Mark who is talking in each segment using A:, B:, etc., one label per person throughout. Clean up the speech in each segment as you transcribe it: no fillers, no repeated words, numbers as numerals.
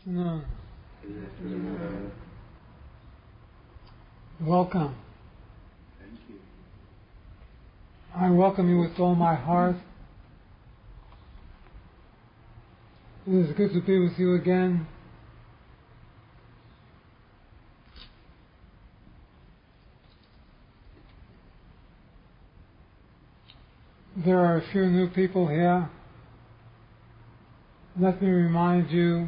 A: No. Welcome.
B: Thank you.
A: I welcome you with all my heart. It is good to be with you again. There are a few new people here. Let me remind you,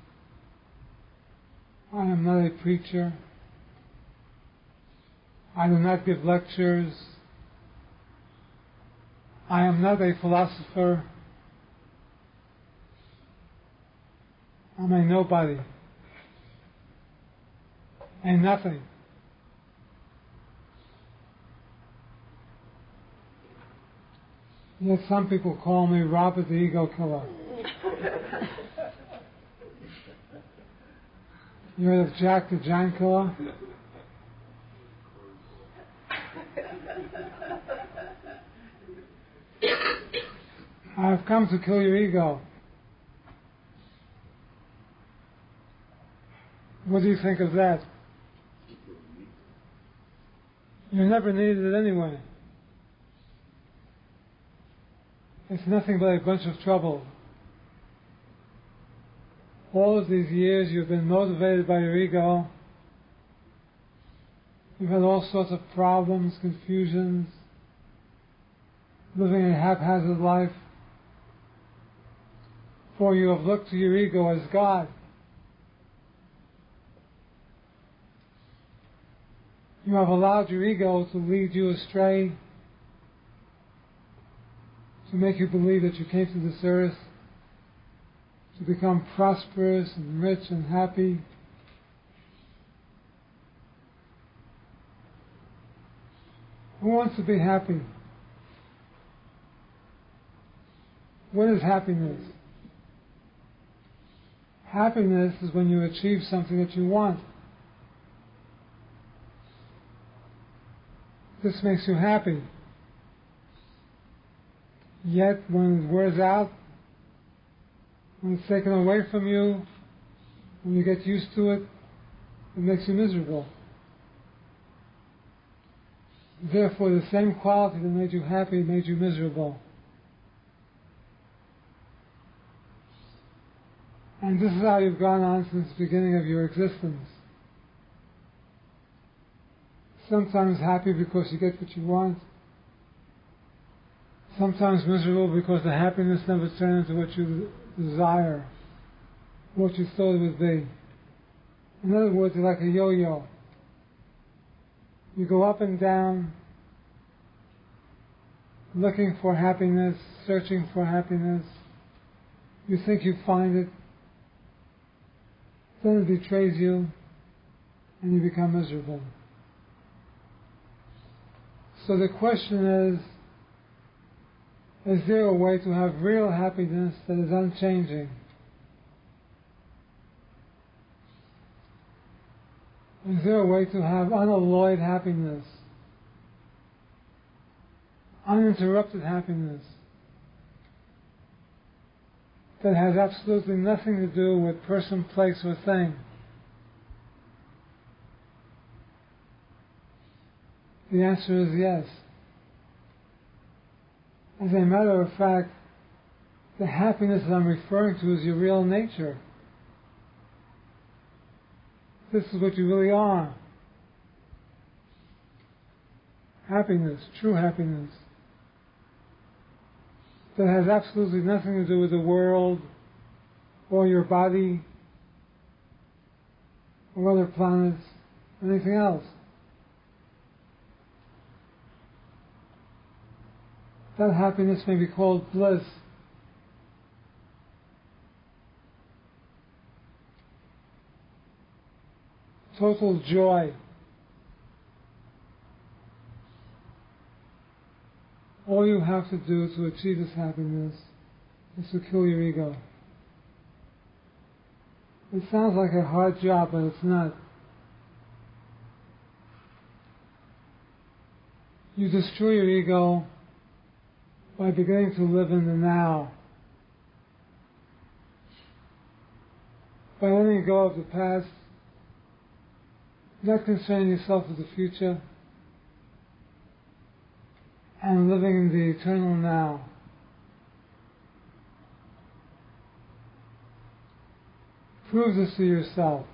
A: I am not a preacher. I do not give lectures. I am not a philosopher. I'm a nobody. A nothing. Yet some people call me Robert the Ego Killer. You heard of Jack the Giant Killer? I have come to kill your ego. What do you think of that? You never needed it anyway. It's nothing but a bunch of trouble. All of these years you've been motivated by your ego. You've had all sorts of problems, confusions, living a haphazard life. For you have looked to your ego as God. You have allowed your ego to lead you astray, to make you believe that you came to this earth to become prosperous and rich and happy. Who wants to be happy? What is happiness? Happiness is when you achieve something that you want. This makes you happy. Yet when it wears out, when it's taken away from you, when you get used to it, it makes you miserable. Therefore, the same quality that made you happy made you miserable. And this is how you've gone on since the beginning of your existence. Sometimes happy because you get what you want. Sometimes miserable because the happiness never turned into what you desire, what you thought it would be. In other words, you're like a yo-yo. You go up and down, looking for happiness, searching for happiness. You think you find it, then it betrays you, and you become miserable. So the question is there a way to have real happiness that is unchanging? Is there a way to have unalloyed happiness? Uninterrupted happiness? That has absolutely nothing to do with person, place, or thing? The answer is yes. As a matter of fact, the happiness that I'm referring to is your real nature. This is what you really are. Happiness, true happiness. That has absolutely nothing to do with the world, or your body, or other planets, or anything else. That happiness may be called bliss. Total joy. All you have to do to achieve this happiness is to kill your ego. It sounds like a hard job, but it's not. You destroy your ego by beginning to live in the now. by letting go of the past, not concerning yourself with the future, and living in the eternal now. Prove this to yourself.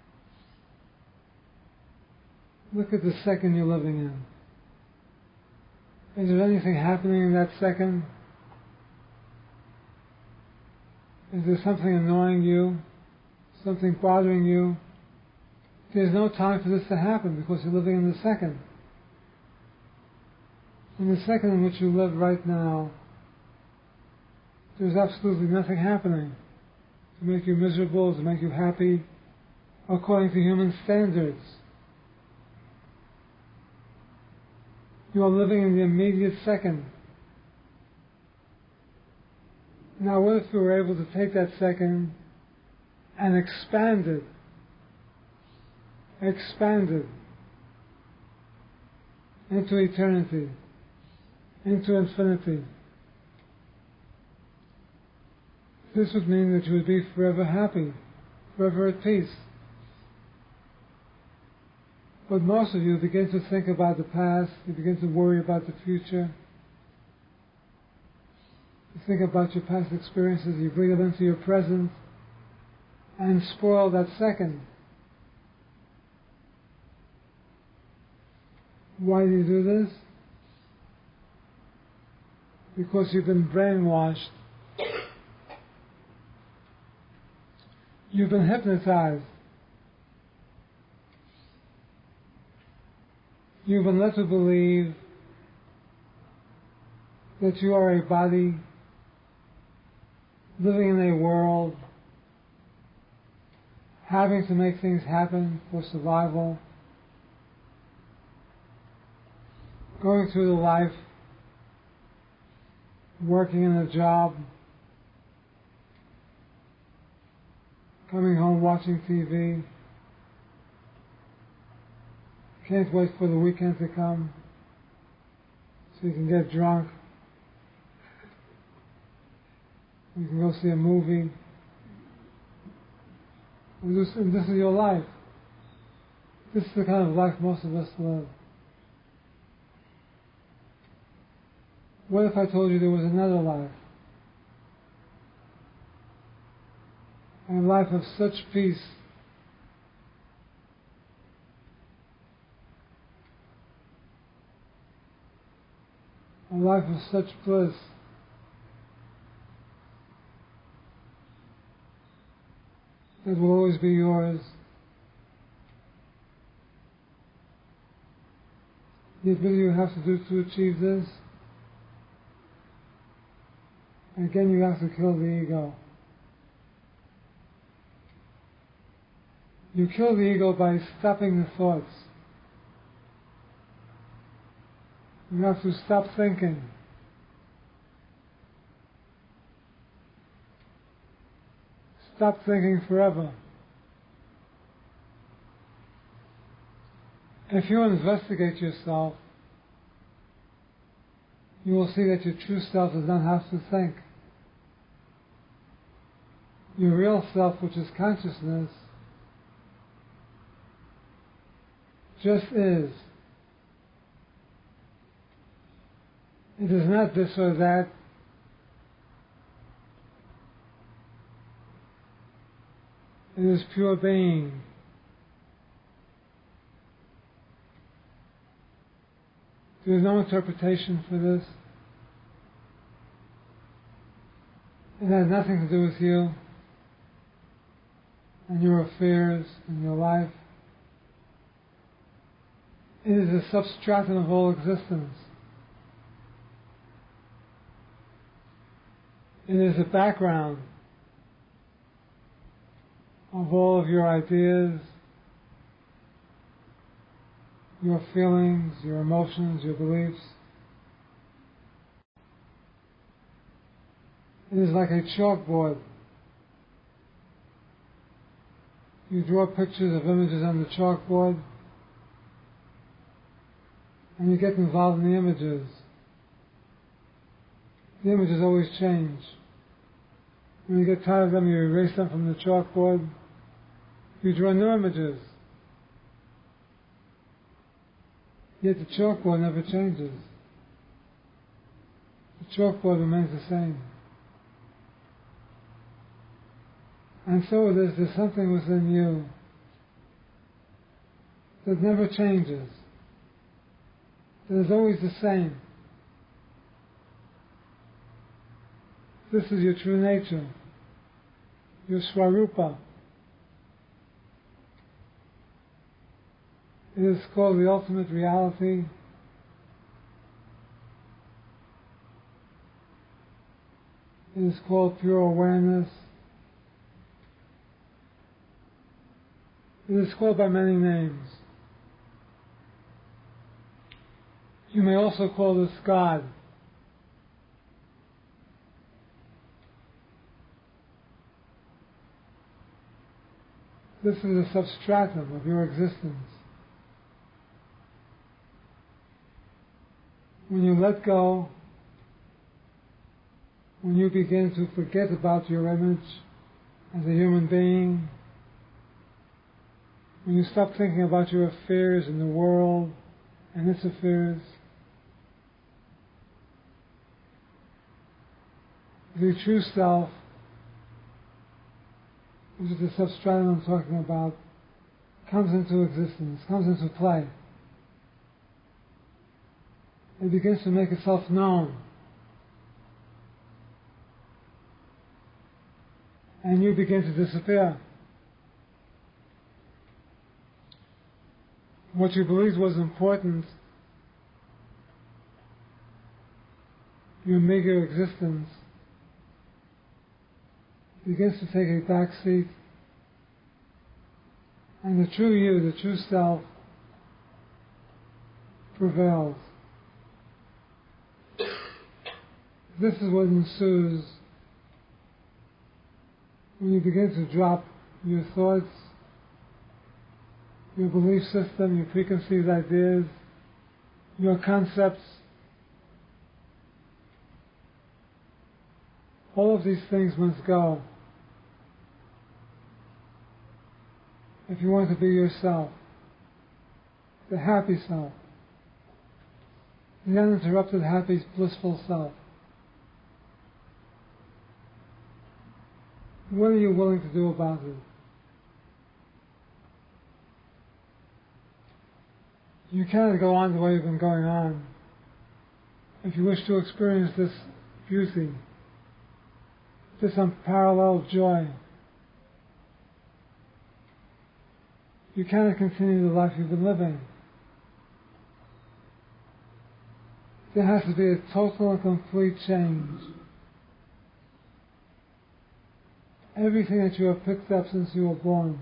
A: Look at the second you're living in. Is there anything happening in that second? Is there something annoying you? Something bothering you? There's no time for this to happen because you're living in the second. In the second in which you live right now, there's absolutely nothing happening to make you miserable, to make you happy, according to human standards. You are living in the immediate second. Now what if we were able to take that second and expand it into eternity, into infinity? This would mean that you would be forever happy, forever at peace. But most of you begin to think about the past, you begin to worry about the future. You think about your past experiences, you bring them into your present, and spoil that second. Why do you do this? Because you've been brainwashed. You've been hypnotized. You've been led to believe that you are a body living in a world, having to make things happen for survival, going through the life, working in a job, coming home watching TV. Can't wait for the weekend to come so you can get drunk. You can go see a movie. And this is your life. This is the kind of life most of us live. What if I told you there was another life? A life of such peace, a life of such bliss, that will always be yours. Yet what do you have to do to achieve this? Again, you have to kill the ego. You kill the ego by stopping the thoughts. You have to stop thinking. Stop thinking forever. If you investigate yourself, you will see that your true self does not have to think. Your real self, which is consciousness, just is. It is not this or that. It is pure being. There is no interpretation for this. It has nothing to do with you and your affairs and your life. It is a substratum of all existence. It is a background of all of your ideas, your feelings, your emotions, your beliefs. It is like a chalkboard. You draw pictures of images on the chalkboard, and you get involved in the images. The images always change. When you get tired of them, you erase them from the chalkboard, You draw new images. Yet the chalkboard never changes. The chalkboard remains the same. And so it is, there's something within you that never changes, that is always the same. This is your true nature, your Swarupa. It is called the ultimate reality. It is called pure awareness. It is called by many names. You may also call this God. This is a substratum of your existence. When you let go, when you begin to forget about your image as a human being, when you stop thinking about your affairs in the world and its affairs, the true self, which is the substratum I'm talking about, comes into existence, comes into play. It begins to make itself known. And you begin to disappear. What you believed was important, your meager existence, begins to take a back seat, and the true you, the true self, prevails. This is what ensues when you begin to drop your thoughts, your belief system, your preconceived ideas, your concepts. All of these things must go if you want to be yourself, the happy self, the uninterrupted, happy, blissful self. What are you willing to do about it? You cannot go on the way you've been going on. If you wish to experience this beauty, this unparalleled joy, you cannot continue the life you've been living. There has to be a total and complete change. Everything that you have picked up since you were born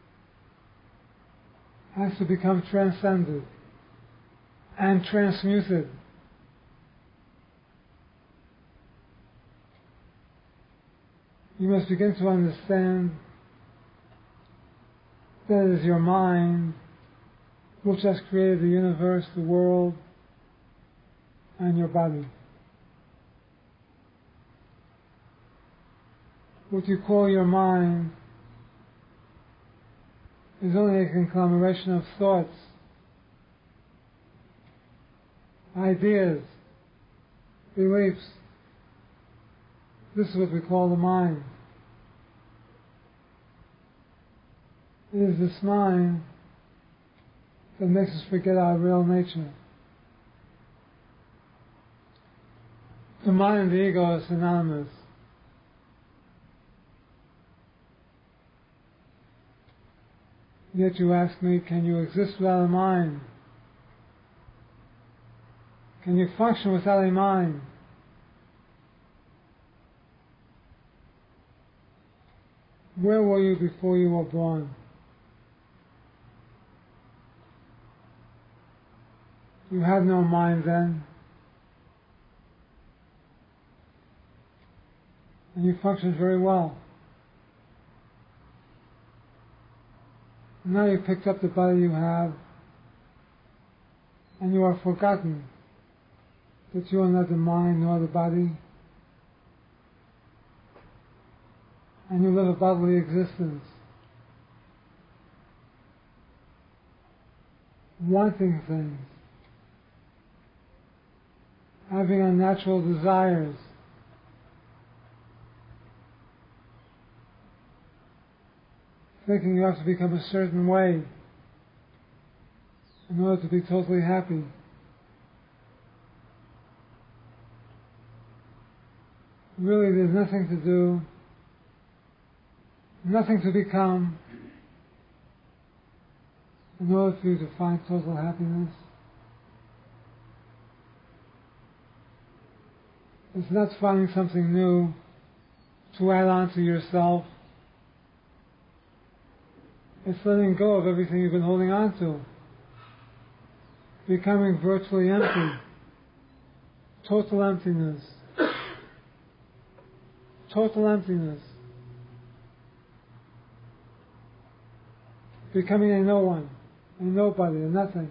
A: has to become transcended and transmuted. You must begin to understand that it is your mind which has created the universe, the world, and your body. What you call your mind is only a conglomeration of thoughts, ideas, beliefs. This is what we call the mind. It is this mind that makes us forget our real nature. The mind and the ego are synonymous. Yet you ask me, can you exist without a mind? Can you function without a mind? Where were you before you were born? You had no mind then. And you functioned very well. Now you've picked up the body you have, and you are forgotten that you are not the mind nor the body, and you live a bodily existence. wanting things, having unnatural desires, thinking you have to become a certain way in order to be totally happy. Really, there's nothing to do, nothing to become in order for you to find total happiness. It's not finding something new to add on to yourself. It's letting go of everything you've been holding on to. Becoming virtually empty. Total emptiness. Total emptiness. Becoming a no one, a nobody, a nothing.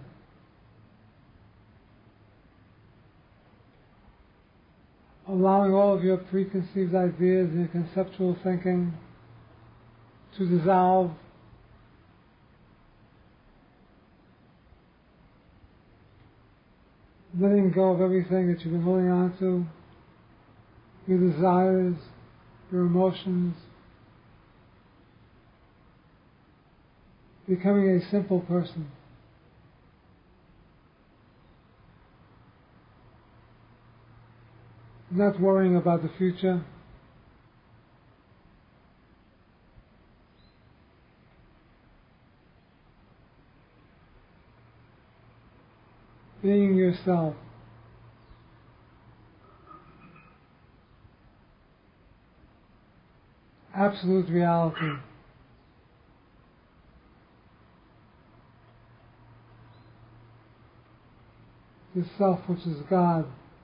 A: Allowing all of your preconceived ideas and your conceptual thinking to dissolve. Letting go of everything that you've been holding on to, your desires, your emotions. Becoming a simple person. Not worrying about the future. Being yourself. Absolute reality. The self which is God.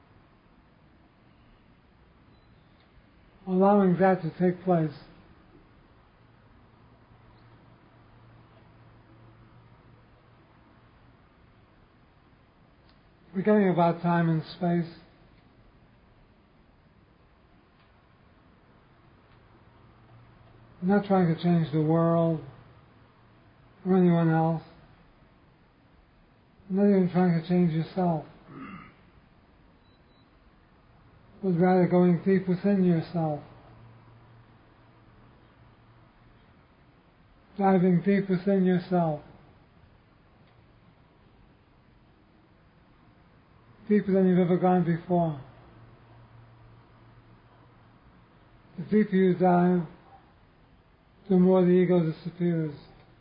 A: Allowing that to take place. Forgetting about time and space. Not trying to change the world or anyone else. Not even trying to change yourself. But rather going deep within yourself. Diving deep within yourself. Deeper than you've ever gone before. The deeper you dive, the more the ego disappears.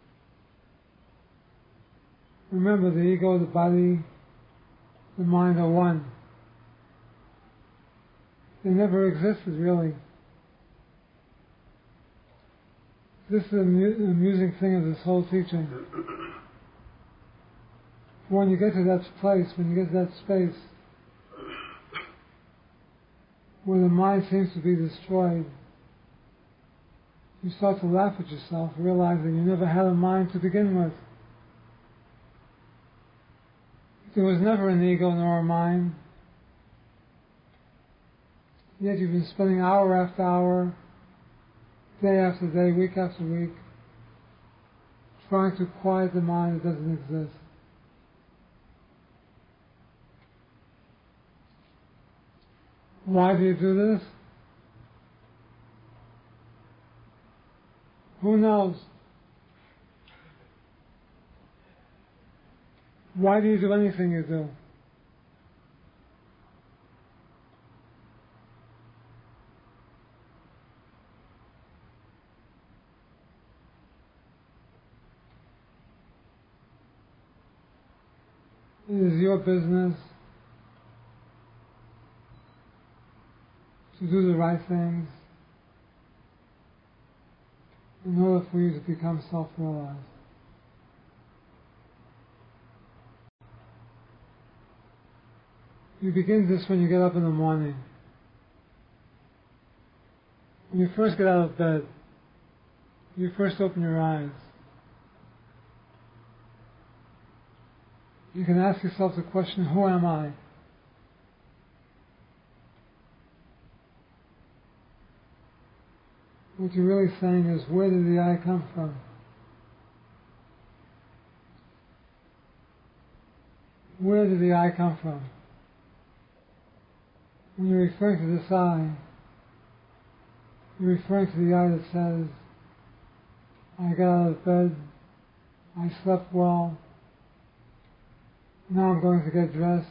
A: Remember, the ego, the body, the mind are one. They never existed, really. This is an amusing thing of this whole teaching. When you get to that place, when you get to that space, where the mind seems to be destroyed, you start to laugh at yourself, realizing you never had a mind to begin with. There was never an ego nor a mind. Yet you've been spending hour after hour, day after day, week after week, trying to quiet the mind that doesn't exist. Why do you do this? Who knows? Why do you do anything you do? It is your business to do the right things in order for you to become self-realized. You begin this when you get up in the morning. When you first get out of bed, you first open your eyes. You can ask yourself the question, who am I? What you're really saying is, where did the I come from? Where did the I come from? When you're referring to this I, you're referring to the I that says, I got out of bed, I slept well, now I'm going to get dressed.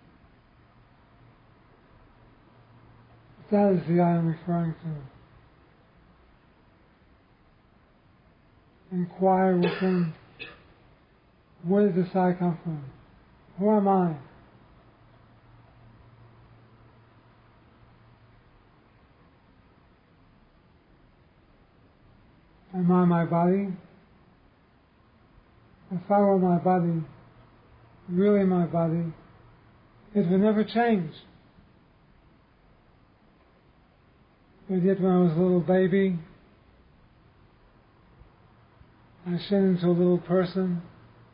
A: That is the I I'm referring to. Inquire within, where did this I come from? Who am I? Am I my body? If I were my body, really my body, it would never change. But yet when I was a little baby, I shed into a little person,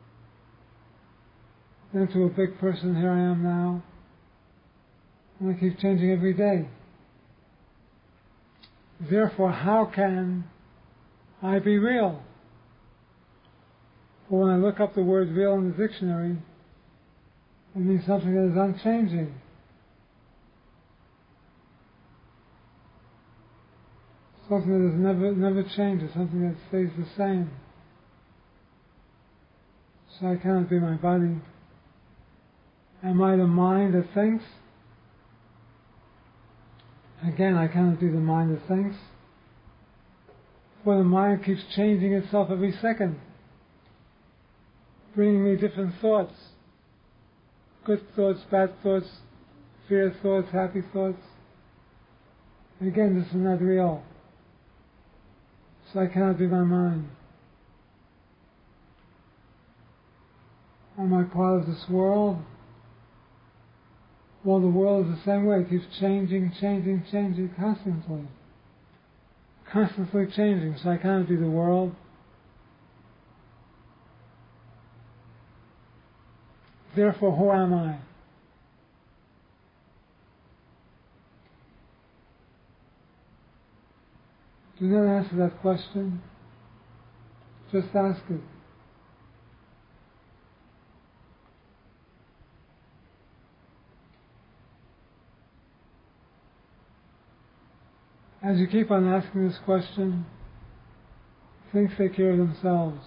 A: then to a big person, here I am now, and I keep changing every day. Therefore, how can I be real? For when I look up the word real in the dictionary, it means something that is unchanging. Something that is never changes, something that stays the same. So I cannot be my body. Am I the mind that thinks? Again, I cannot be the mind that thinks. For the mind keeps changing itself every second, bringing me different thoughts. Good thoughts, bad thoughts, fear thoughts, happy thoughts. And again, this is not real. So I cannot be my mind. Am I part of this world? Well, the world is the same way. It keeps changing constantly. Constantly changing. So I cannot be the world. Therefore, who am I? Do not answer that question. Just ask it. As you keep on asking this question, things take care of themselves.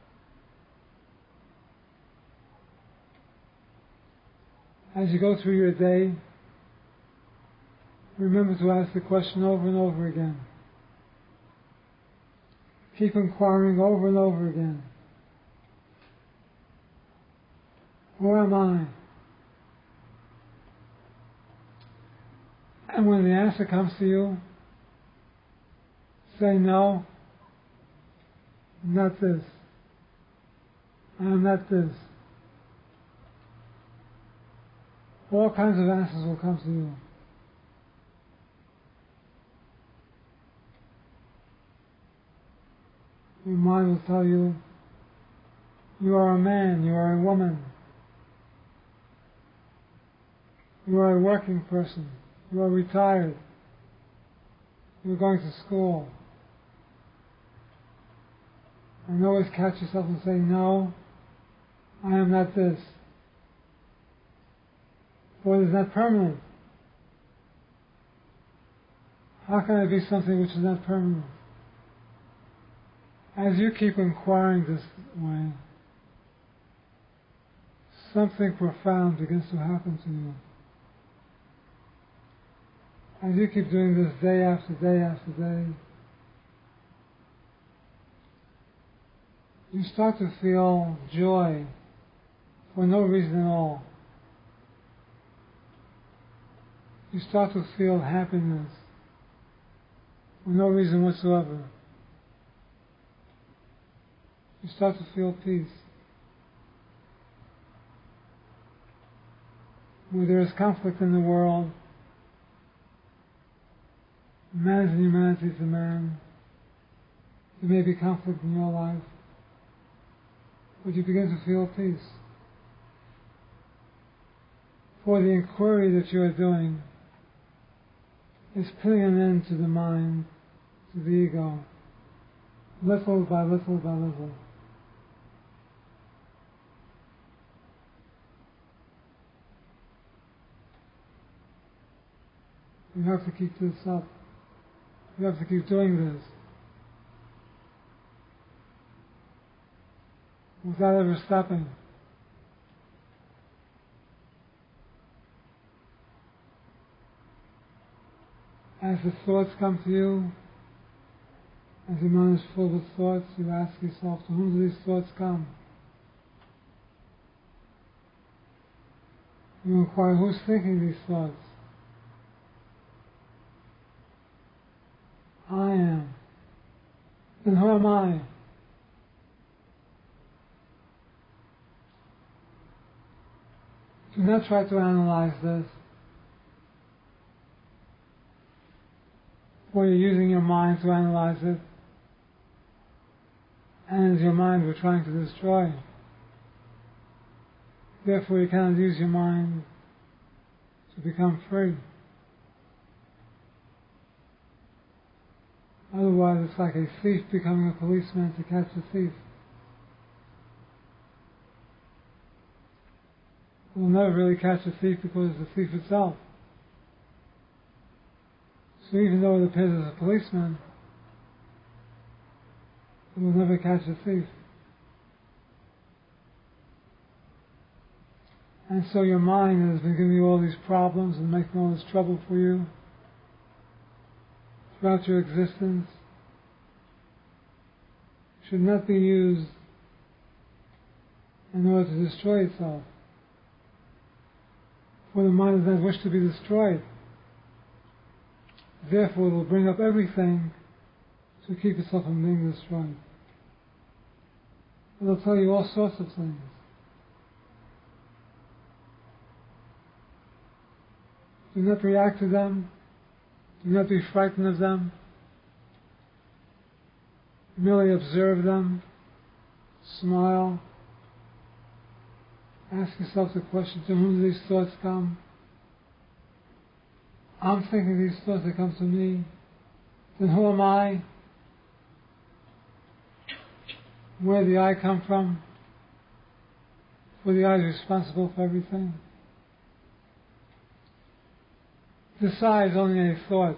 A: As you go through your day, remember to ask the question over and over again. Keep inquiring over and over again. Who am I? And when the answer comes to you, say no, not this. I am not this. All kinds of answers will come to you. Your mind will tell you, you are a man, you are a woman, you are a working person, you are retired, you're going to school. And always catch yourself and say, no, I am not this. For it is not permanent. How can I be something which is not permanent? As you keep inquiring this way, something profound begins to happen to you. As you keep doing this day after day after day, you start to feel joy for no reason at all. You start to feel happiness for no reason whatsoever. You start to feel peace. Where there is conflict in the world, man is in humanity to man, there may be conflict in your life, but you begin to feel peace. For the inquiry that you are doing is putting an end to the mind, to the ego, little by little by little. You have to keep this up. You have to keep doing this without ever stopping. As the thoughts come to you, as your mind is full with thoughts, you ask yourself, to whom do these thoughts come? You inquire, who's thinking these thoughts? I am. Then who am I? Do not try to analyze this, or you're using your mind to analyze it, and it's your mind we're trying to destroy. Therefore, you cannot use your mind to become free. Otherwise, it's like a thief becoming a policeman to catch a thief. We'll never really catch a thief because it's the thief itself. So even though it appears as a policeman, it will never catch a thief. And so your mind has been giving you all these problems and making all this trouble for you throughout your existence. Should not be used in order to destroy itself. For the mind does not wish to be destroyed. Therefore, it will bring up everything to keep itself from being destroyed. It will tell you all sorts of things. Do not react to them. Do not be frightened of them. Merely observe them. Smile. Ask yourself the question, to whom do these thoughts come? I'm thinking these thoughts that come to me. Then who am I? Where did the I come from? For the I is responsible for everything. This I is only a thought.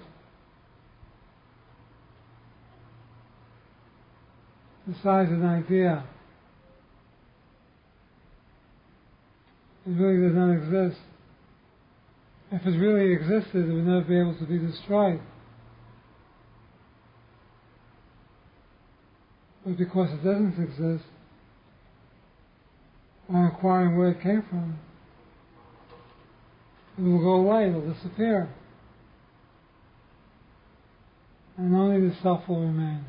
A: This I is an idea. It really does not exist. If it really existed, it would never be able to be destroyed. But because it doesn't exist, by inquiring where it came from, it will go away, it will disappear. And only the self will remain.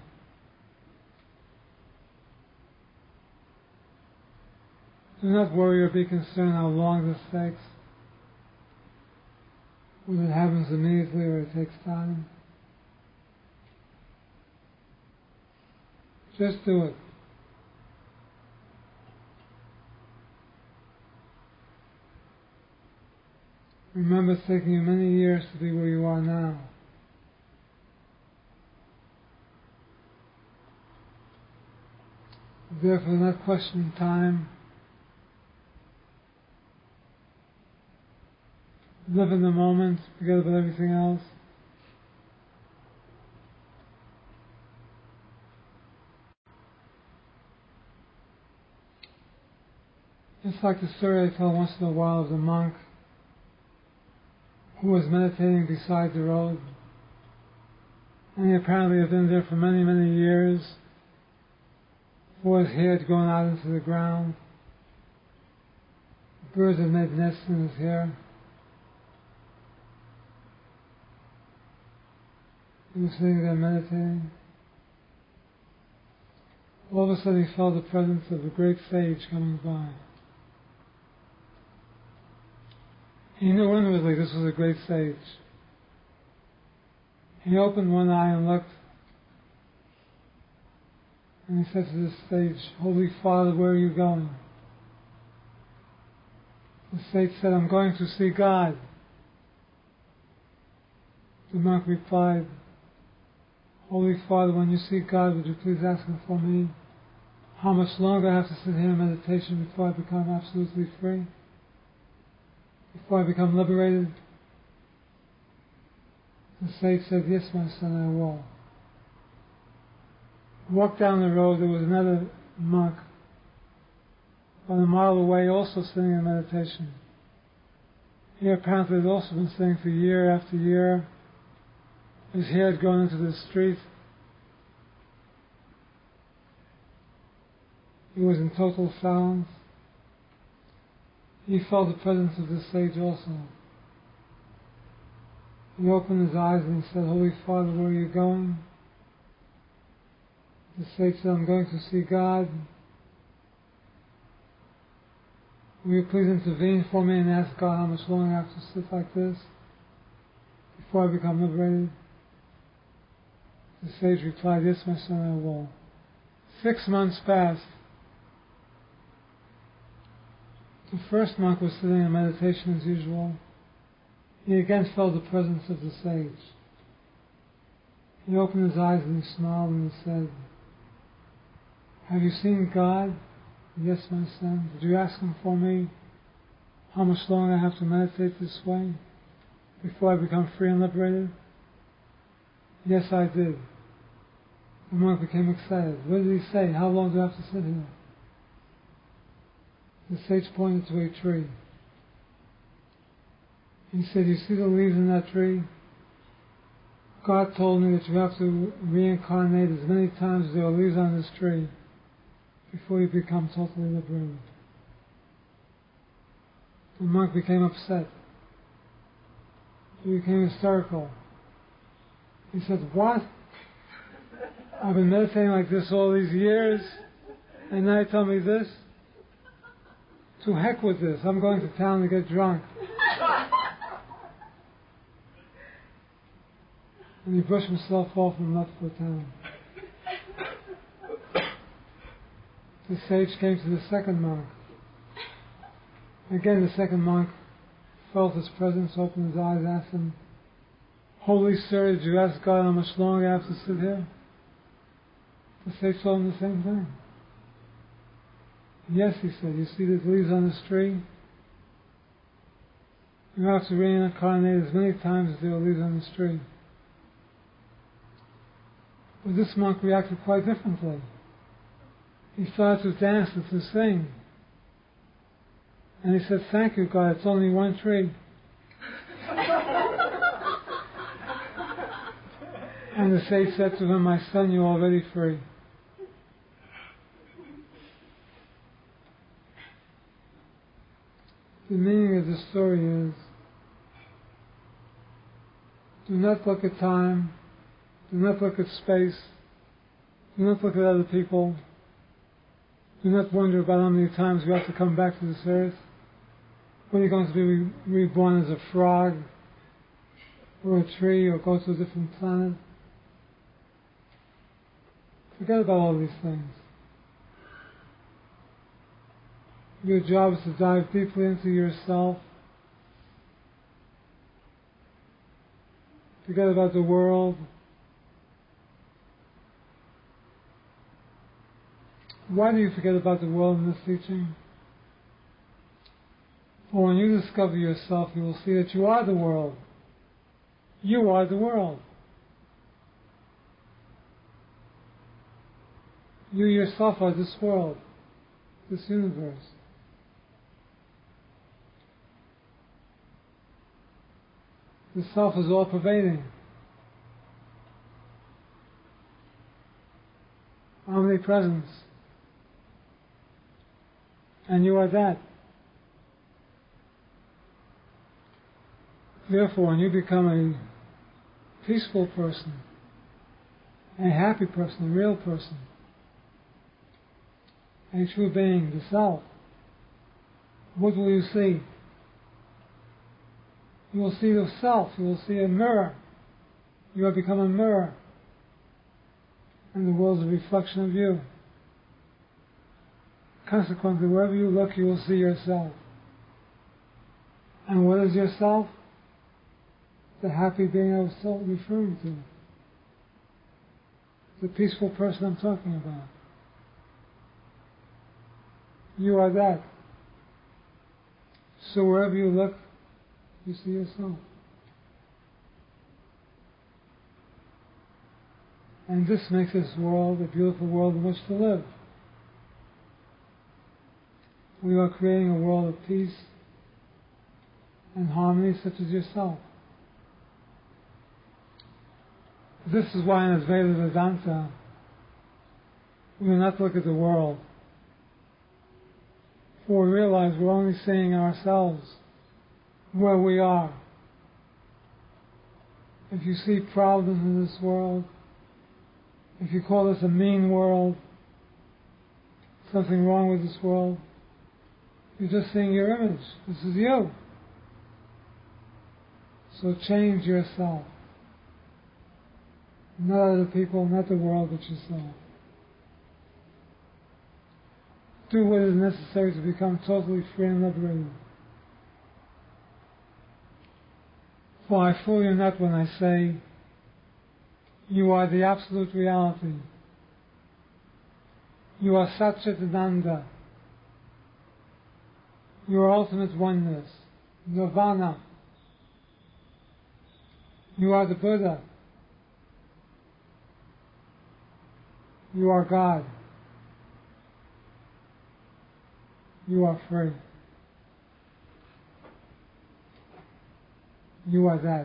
A: Do not worry or be concerned how long this takes, whether it happens immediately or it takes time. Just do it. Remember, it's taking you many years to be where you are now. Therefore, not question time. Live in the moment, forget about everything else. Just like the story I tell once in a while of the monk who was meditating beside the road. And he apparently had been there for many, many years before his hair had grown out into the ground. Birds had made nests in his hair. He was sitting there meditating. All of a sudden he felt the presence of a great sage coming by. He knew inwardly this was a great sage. He opened one eye and looked, and he said to this sage, "Holy Father, where are you going?" The sage said, "I'm going to see God." The monk replied, "Holy Father, when you see God, would you please ask him for me? How much longer I have to sit here in meditation before I become absolutely free? Before I become liberated?" The sage said, "Yes, my son, I will." Walked down the road, there was another monk about a mile away, also sitting in meditation. He apparently had also been sitting for year after year. His hair had gone into the street. He was in total silence. He felt the presence of the sage also. He opened his eyes and he said, "Holy Father, where are you going?" The sage said, "I'm going to see God. Will you please intervene for me and ask God how much longer I have to sit like this before I become liberated?" The sage replied, "Yes, my son, I will." 6 months passed. The first monk was sitting in meditation as usual. He again felt the presence of the sage. He opened his eyes and he smiled and he said, "Have you seen God?" "Yes, my son." "Did you ask him for me how much longer I have to meditate this way before I become free and liberated?" "Yes, I did." The monk became excited. "What did he say? How long do I have to sit here?" The sage pointed to a tree. He said, "You see the leaves in that tree? God told me that you have to reincarnate as many times as there are leaves on this tree before you become totally liberated." The monk became upset. He became hysterical. He said, "What? I've been meditating like this all these years, and now you tell me this? To heck with this. I'm going to town to get drunk." And he brushed himself off and left for town. The sage came to the second monk. Again, the second monk felt his presence, opened his eyes, asked him, "Holy sir, did you ask God how much longer I have to sit here?" The sage told him the same thing. "Yes," he said, "you see these leaves on this tree? You have to reincarnate as many times as there are leaves on this tree." But this monk reacted quite differently. He started to dance and to sing. And he said, "Thank you, God, it's only one tree." And the sage said to him, "My son, you're already free." The meaning of the story is, do not look at time, do not look at space, do not look at other people, do not wonder about how many times you have to come back to this earth. When you're going to be reborn as a frog, or a tree, or go to a different planet. Forget about all these things. Your job is to dive deeply into yourself. Forget about the world. Why do you forget about the world in this teaching? For when you discover yourself, you will see that you are the world. You are the world. You yourself are this world, this universe. The self is all-pervading, omnipresence, and you are that. Therefore, when you become a peaceful person, a happy person, a real person, a true being, the self, what will you see? You will see the self, you will see a mirror. You have become a mirror, and the world is a reflection of you. Consequently, wherever you look, you will see yourself. And what is yourself? The happy being I was referring to. The peaceful person I'm talking about. You are that. So wherever you look, you see yourself. And this makes this world a beautiful world in which to live. We are creating a world of peace and harmony such as yourself. This is why in Advaita Vedanta we do not look at the world, for we realize we're only seeing ourselves where we are. If you see problems in this world, if you call this a mean world, something wrong with this world, you're just seeing your image. This is you. So change yourself. Not other people, not the world, but yourself. Do what is necessary to become totally free and liberated. For I fool you not when I say, you are the absolute reality. You are Satchitananda. Your ultimate oneness, Nirvana. You are the Buddha. You are God. You are free. You are that.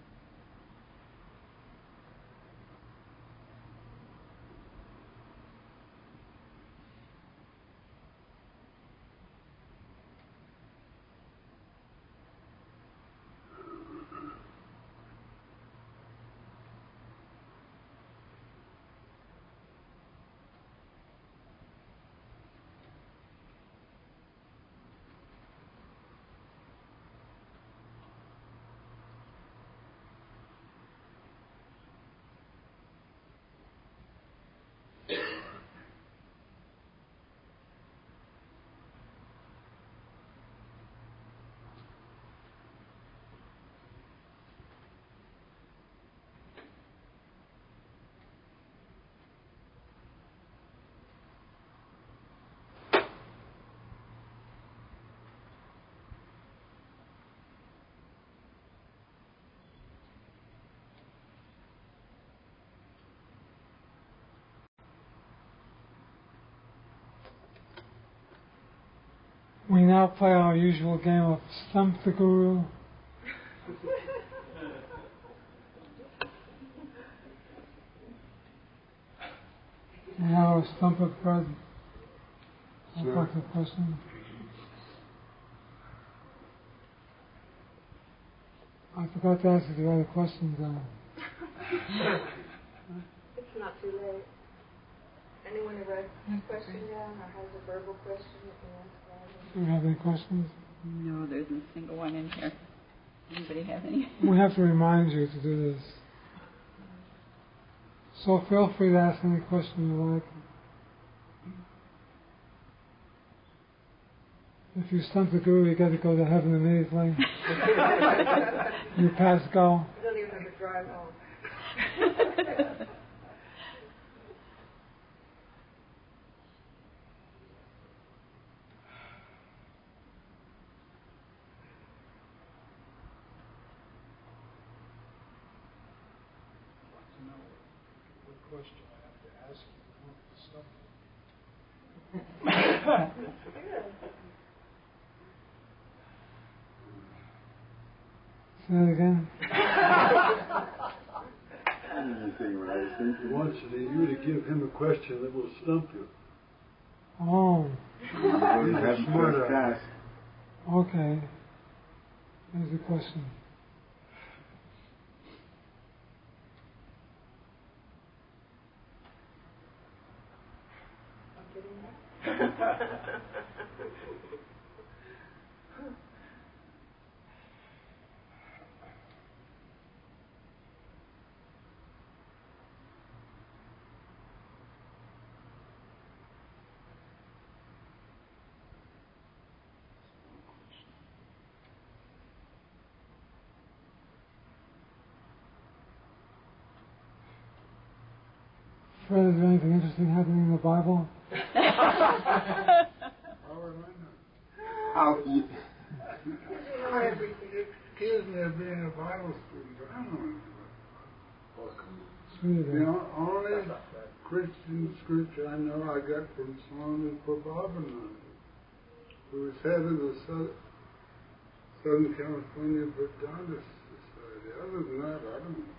A: We now play our usual game of Stump the Guru. Now a stump of bread. I'll talk to the person. I forgot to ask if you had a question down.
B: It's not too late. Anyone who writes a question down or has a verbal question that you want to ask?
A: Do you have any questions?
C: No, there isn't a single one in here. Anybody have any?
A: We have to remind you to do this. So feel free to ask any question you like. If you stump the Guru, you got to go to heaven immediately. You pass go.
B: You don't even have to drive home.
D: Question I have to ask you to stump.
A: Say that again.
D: He wants you to give him a question that will stump you.
A: Oh.
D: He's smart.
A: Okay. Here's the question. Fred, is there anything interesting happening in the Bible?
D: How you accuse me of being a Bible student, but I don't know anything about the Bible.
A: Sure
D: The only Christian scripture I know I got from Swami Prabhupada, who was head of the Southern California Vedanta Society. Other than that, I don't know.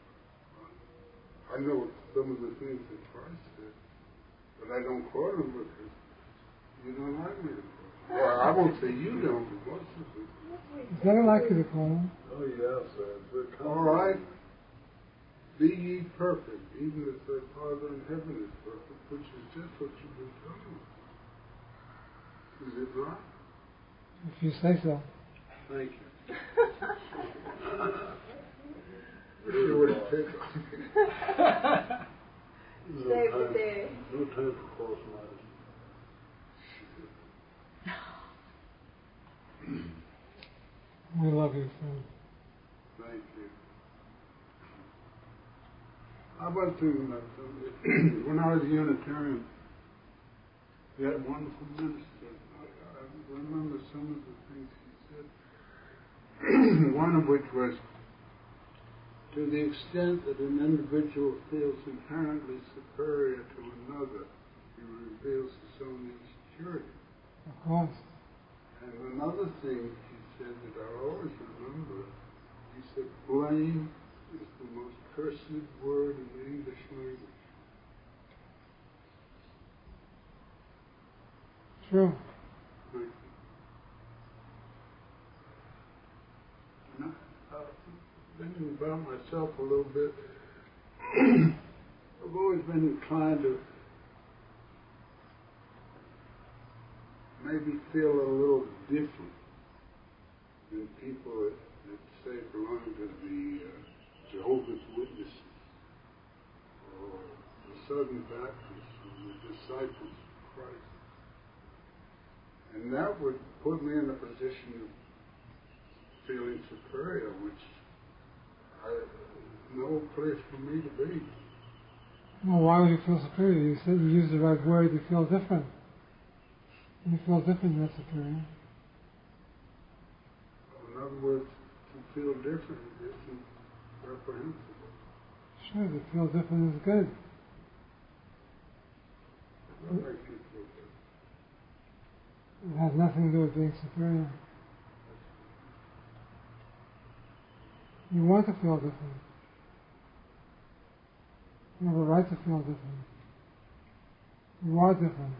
D: I know some of the things that Christ said, but I don't quote them because you don't like me to quote them. Well, I won't say you don't, but most of them.
A: Is that like you to call him?
D: Oh, yes, sir. All right. Be ye perfect, even as thy Father in heaven is perfect, which is just what you've been talking about. Is it right?
A: If you say so.
D: Thank you. See what it takes.
B: Save the day.
D: No time for cross matters.
A: We love you, friend.
D: Thank you. I went through when I was a Unitarian, we had a wonderful minister. I remember some of the things he said. One of which was, to the extent that an individual feels inherently superior to another, he reveals his own insecurity.
A: Of course.
D: And another thing he said that I always remember, he said, blame is the most cursed word in the English language.
A: True.
D: And thinking about myself a little bit, I've always been inclined to maybe feel a little different than people that say belong to the Jehovah's Witnesses or the Southern Baptists or the Disciples of Christ. And that would put me in a position of feeling superior, which no place for me to be.
A: Well, why would you feel superior? You said you used the right word, you feel different. When you feel different, you're not superior.
D: In other words, to feel different isn't reprehensible.
A: Sure, to feel different is good.
D: What makes you feel different?
A: It has nothing to do with being superior. You want to feel different. You have a right to feel different. You are different.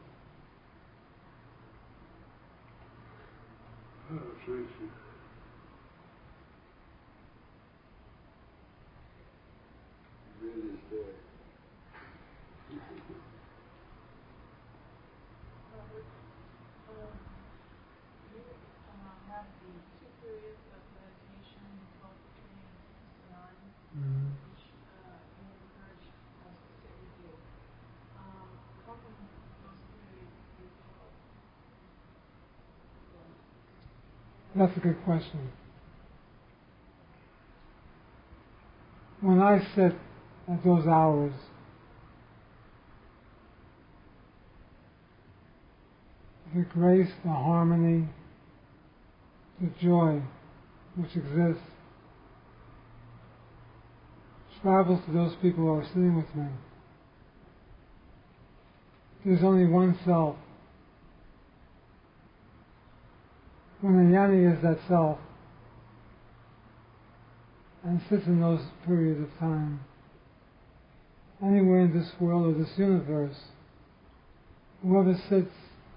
D: Oh, thank you. Really is there.
E: Have the 2 periods of meditation, 12 to 3 and 6 to 9,
A: Mm-hmm.
E: which you encourage us to sit with you. How come those periods you feel?
A: That's a good question. When I sit at those hours, the grace, the harmony, the joy which exists travels to those people who are sitting with me. There's only one self. When a jnani is that self and sits in those periods of time, anywhere in this world or this universe, whoever sits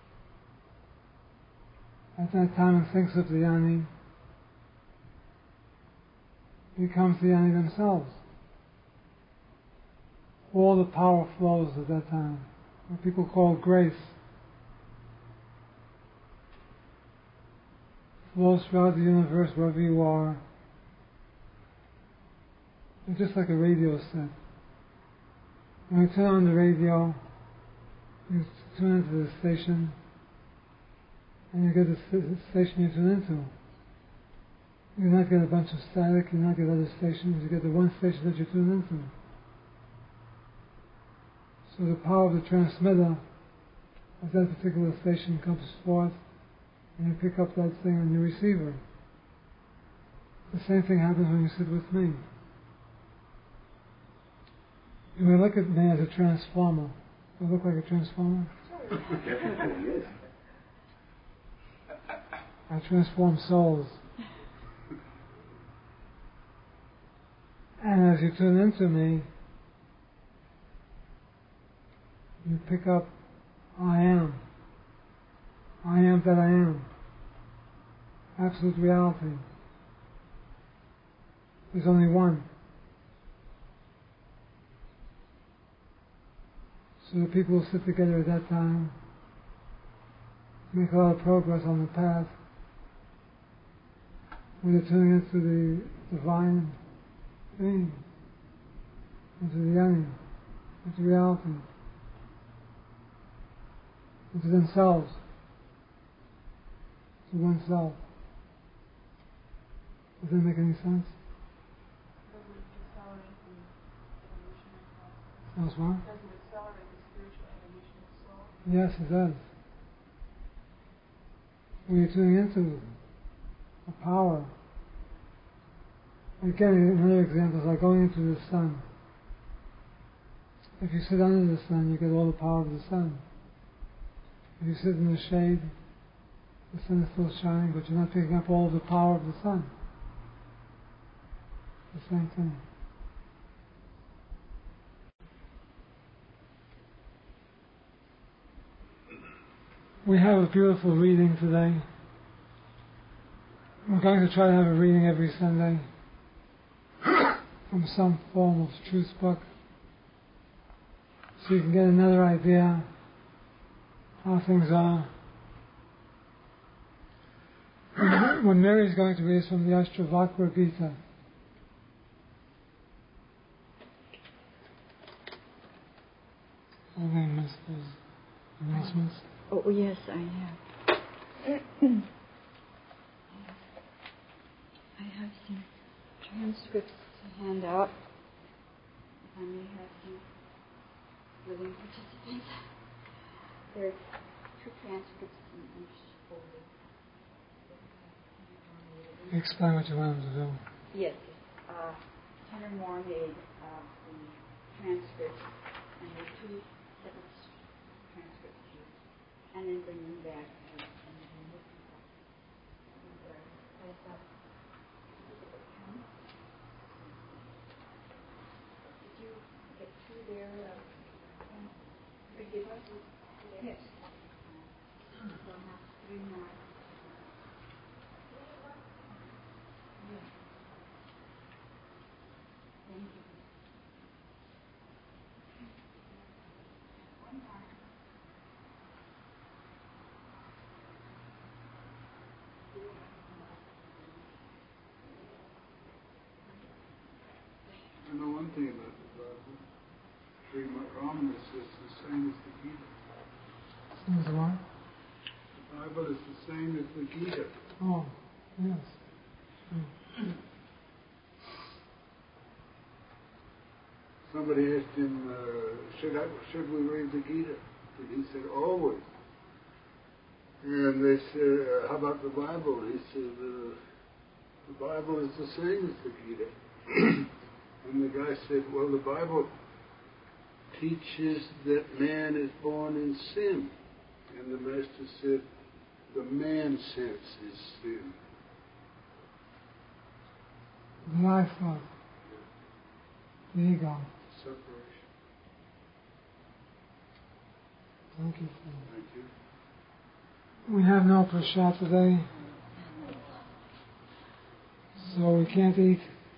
A: at that time and thinks of the jnani becomes the jnani themselves. All the power flows at that time, what people call grace, flows throughout the universe wherever you are. It's just like a radio set. When you turn on the radio, you tune into the station, and you get the station you tune into. You do not get a bunch of static, you do not get other stations, you get the one station that you tune into. So the power of the transmitter of that particular station comes forth, and you pick up that thing on your receiver. The same thing happens when you sit with me. You may look at me as a transformer. Do I look like a transformer?
F: Definitely is.
A: I transform souls. And as you tune into me, you pick up, I am. I am that I am. Absolute reality. There's only one. So the people who sit together at that time make a lot of progress on the path when they're tuning into the divine being, into the yang, into reality, into themselves, to oneself. Does that make any sense?
E: Does it accelerate the evolutionary process?
A: That's what?
E: Does it accelerate the spiritual evolution of the soul?
A: Yes, it does. When you're tuning into the power. Again, another example is like going into the sun. If you sit under the sun, you get all the power of the sun. If you sit in the shade, the sun is still shining, but you're not picking up all the power of the sun. The same thing. We have a beautiful reading today. We're going to try to have a reading every Sunday from some form of truth book, so you can get another idea how things are. What Mary's going to read is from the Ashtavakra Gita. Are there announcements?
C: Oh, yes, I have. I have some transcripts to hand out. If I may have some living participants. There are 2 transcripts in each folder.
A: Explain what you want them to do.
C: Yes, 10 or more made of the transcripts, and there are 2 separate transcripts here, and then bring them back and then look at them. Did you get 2 there? Forgive us? Yes. So now 3 more. Yeah. Thank you. One more.
D: I know one thing about the Bible. Srimad Ramana says the same as the Gita.
A: Same as what?
D: The Bible is the same as the Gita.
A: Oh, yes.
D: Somebody asked him, should we read the Gita? And he said, always. And they said, how about the Bible? He said, the Bible is the same as the Gita. And the guy said, well, the Bible teaches that man is born in sin. And the Master said, the man sense is sin.
A: The I thought. The ego.
D: Separation.
A: Thank you.
D: Thank you.
A: We have no prasad today, so we can't eat.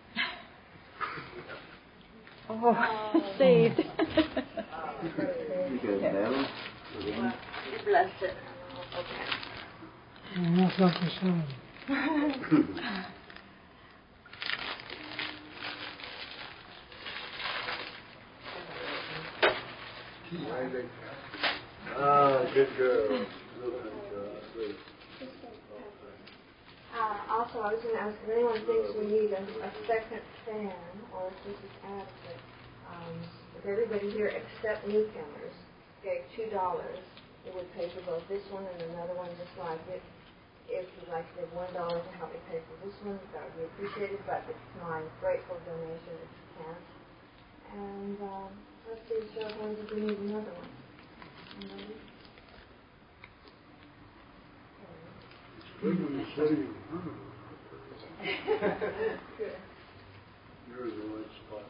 C: Oh, saved.
F: You get a bell?
B: You blessed it. Okay.
A: We must have prasad.
D: Good girl.
B: Also, I was going to ask if anyone thinks we need a second fan, or if this is adequate. If everybody here except newcomers gave $2, it would pay for both this one and another one just like it. If you'd like to give $1 to help me pay for this one, that would be appreciated, but it's my grateful donation if you can't. And let's see, show of hands if we need another one. Anybody?
D: It's good when you're sitting in front of
B: Good.
D: You're in the right spot.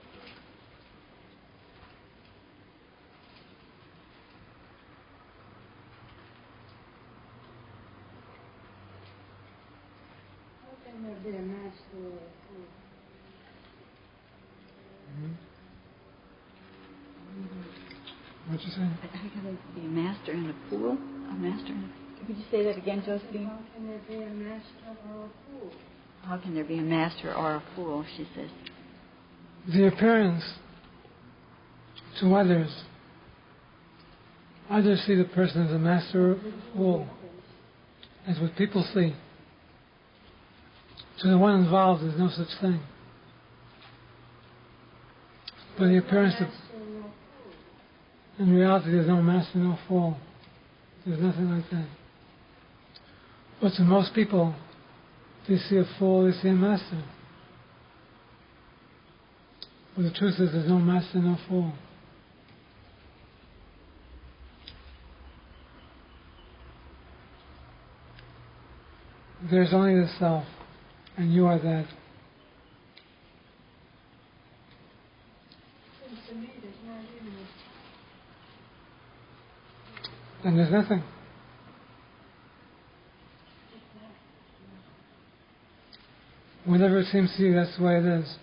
E: How can there be a master or a fool?
A: What'd you say?
C: How can there be a master and a fool? A master and a... Could you say that again, Josephine?
E: How can there be a master or a fool?
C: How can there be a master or a fool, she says.
A: The appearance to others. Others see the person as a master or fool. That's what people see. To the one involved, there's no such thing. But the appearance of... In reality, there's no master, no fool. There's nothing like that. But to most people, they see a fool, they see a master. But the truth is, there's no master, no fool. There's only the self, and you are that.
E: Seems to me there's not even a
A: Then there's nothing. Whatever it seems to you, that's the way it is.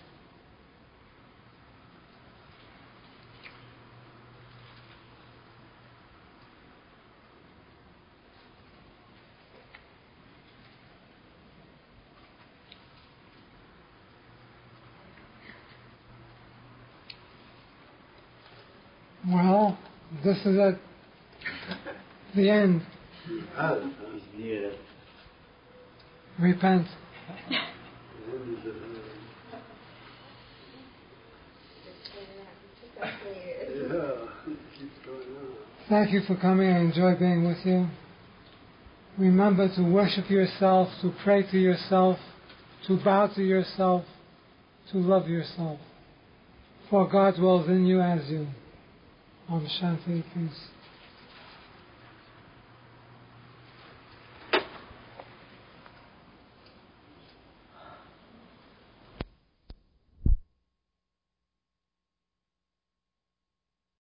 A: Well, this is it. The end.
F: Ah, that was near it.
A: Repent. Thank you for coming. I enjoy being with you. Remember to worship yourself, to pray to yourself, to bow to yourself, to love yourself. For God dwells in you as you. Om Shanti, peace.